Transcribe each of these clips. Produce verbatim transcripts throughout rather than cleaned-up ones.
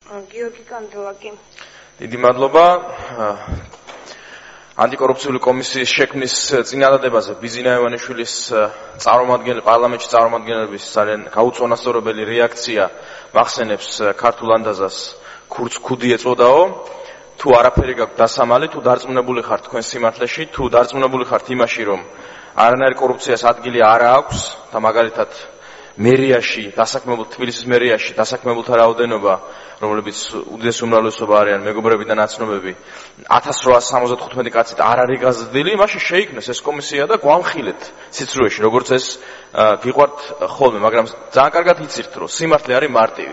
გიორგი კანდელაკი. დიდი მადლობა. ანტიკორუფციული კომისიის შექმნის წინადადებაზე ბიზინა ივანიშვილის წარმომადგენელი პარლამენტში წარმომადგენლების ძალიან გაუწონასწორებელი რეაქცია მახსენებს ქართულ ანდაზას ქურც ქუდი ეწოდაო. თუ არაფერი გაქვთ დასამალი, თუ დარწმუნებული ხართ თქვენ სიმართლეში, თუ დარწმუნებული ხართ იმაში, რომ არანაირი კორუფციას ადგილი არ აქვს და მაგალითად მერიაში, დასაქმებულ თბილისის მერიაში დასაქმებულთა რაოდენობა, რომლებიც უდიდესი უმრავლესობა არიან მეგობრები და ნაცნობები, ათას რვაას სამოცდათხუთმეტი კაცით არ არის გაზრდილი, მაშინ შეიქმნეს ეს კომისია და გვამხილეთ სიცრუეში, როგორც ეს გიყვართ ხოლმე, მაგრამ ძალიან კარგად იცით, რომ სიმართლე არის მარტივი.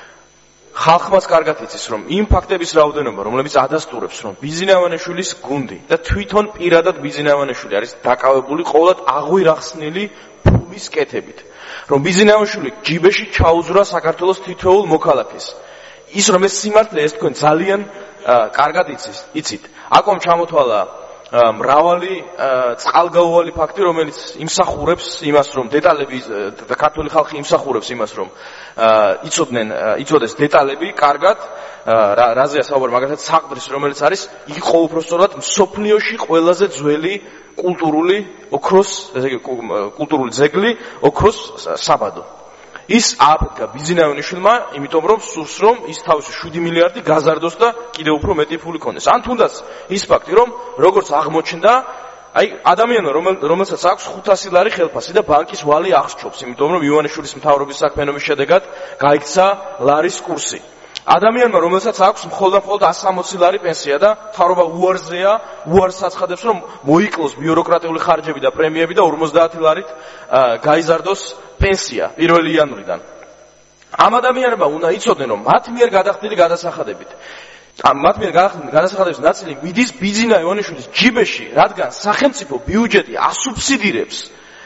ხალხმაც კარგად იცის, რომ იმ ფაქტების რაოდენობა, რომლებიც ადასტურებს, რომ ბიზინა ივანიშვილის გუნდი და თვითონ პირადად ბიზინა ივანიშვილი არის დაკავებული ყოველად აღვირახსნილი ფულის კეთებით, რომ ბიზინა ივანიშვილი ჯიბეში ჩაუზრა საქართველოს თითოეულ მოქალაქეს. ის რომ ეს სიმართლე ეს თქვენ ძალიან კარგად იცით, იცით. აკომ ჩამოთვალა მრავალი წყალგაუვალი ფაქტი, რომელიც იმსახურებს იმას, რომ დეტალები და ქართული ხალხი იმსახურებს იმას, რომ იცოდნენ, იცოდეს დეტალები კარგად, რაზეა საუბარი, მაგალითად საყდრის, რომელიც არის იყო უпростоრად მსოფლიოში ყველაზე ძველი კულტურული ოქროს, ესე იგი კულტურული ძეგლი, ოქროს საბადო. ის აფეთქა ბიზინა ივანიშვილმა, იმიტომ რომ სურს რომ ის თავისი შვიდი მილიარდი გაზარდოს და კიდევ უფრო მეტი ფული ქონდეს. ან თუნდაც ის ფაქტი, რომ როგორც აღმოჩნდა, აი ადამიანმა რომელსაც აქვს ხუთასი ლარი ხელფასი და ბანკის ვალი აღსჯობს, იმიტომ რომ ივანიშვილის მთავრობის საქმიანობის შედეგად გაიქცა ლარის კურსი. ადამიანმა რომელსაც აქვს მხოლოდ მხოლოდ ათს სამოცი ლარი პენსია და მთავრობა უარზეა, უარს აცხადებს, რომ მოიკლოს ბიუროკრატიული ხარჯები და პრემიები და ორმოცდაათი ლარით გაიზარდოს პენსია პირველი იანვრიდან. ამ ადამიანებმა უნდა იცოდნენ, რომ მათ მიერ გადახდილი გადასახადებით, მათ მიერ გადახდილი გადასახადების ნაწილი მიდის ბიზინა ივანიშვილის ჯიბეში, რადგან სახელმწიფო ბიუჯეტი ასუბსიდირებს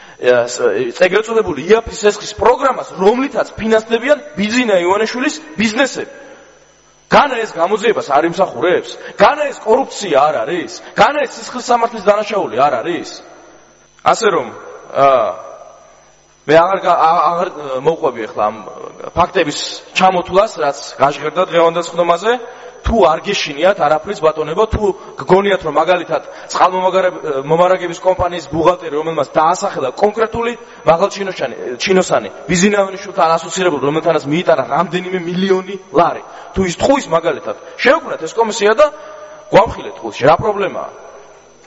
ეგრეთ წოდებული იაფის ესხის პროგრამას, რომლითაც ფინანსდებიან ბიზინა ივანიშვილის ბიზნესები. განა ეს გამოძიებას არ იმსახურებს? განა ეს კორუფცია არ არის? განა ეს სისხლის სამართლის დანაშაული არ არის? ასე რომ მე აღარ აღარ მოვყვები ახლა ამ ფაქტების ჩამოთვლას, რაც გაჟღერდა დღევანდელ ხდომაზე. თუ არ გეშინიათ არაფრის ბატონებო, თუ გგონიათ რომ მაგალითად წყალმომარაგების კომპანიის ბუღალტერი, რომელმაც დაასახელა კონკრეტული მაღალჩინოსანი ჩინოსანი ბიზინა ივანიშვილთან ასოცირებული, რომელთანაც მიიტანა რამდენიმე მილიონი ლარი, თუ ის თხუის მაგალითად შეუქმნათ ეს კომისია და გვამხილეთ ხულში, რა პრობლემაა?